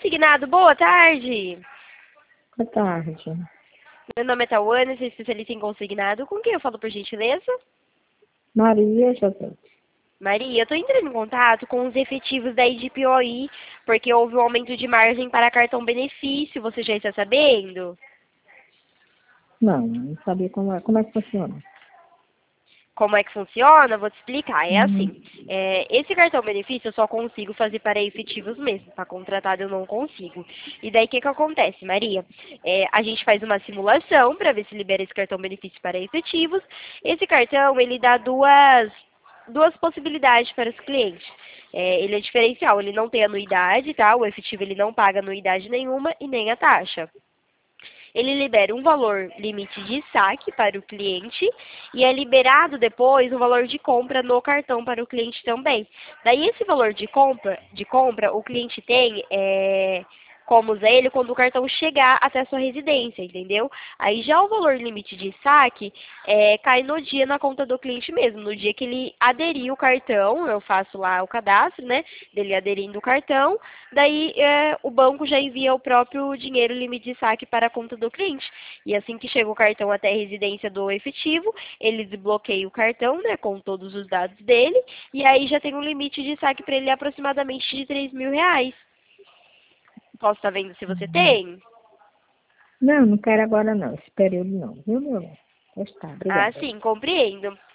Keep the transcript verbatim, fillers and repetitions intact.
Consignado, boa tarde. Boa tarde. Meu nome é Tawane, sou especialista em consignado. Com quem eu falo, por gentileza? Maria José. Maria, eu estou entrando em contato com os efetivos da I D P O I, porque houve um aumento de margem para cartão benefício. Você já está sabendo? Não, não sabia como é, como é que funciona. Como é que funciona? Vou te explicar. É Uhum. assim, é, esse cartão benefício eu só consigo fazer para efetivos mesmo. Para contratado eu não consigo. E daí o que, que acontece, Maria? É, a gente faz uma simulação para ver se libera esse cartão benefício para efetivos. Esse cartão, ele dá duas, duas possibilidades para os clientes. É, ele é diferencial, ele não tem anuidade, tá? O efetivo ele não paga anuidade nenhuma e nem a taxa. Ele libera um valor limite de saque para o cliente e é liberado depois um valor de compra no cartão para o cliente também. Daí esse valor de compra, de compra o cliente tem é, como usar ele quando o cartão chegar até a sua residência, entendeu? Aí já o valor limite de saque é, cai no dia na conta do cliente mesmo, no dia que ele aderir o cartão, eu faço lá o cadastro, né, dele aderindo o cartão, daí é, o banco já envia o próprio dinheiro limite de saque para a conta do cliente. E assim que chega o cartão até a residência do efetivo, ele desbloqueia o cartão, né, com todos os dados dele, e aí já tem um limite de saque para ele aproximadamente de três mil reais. Posso estar vendo se você Uhum. tem? Não, não quero agora não, esse período não, viu, meu? Pois tá, Ah, obrigada. sim, compreendo.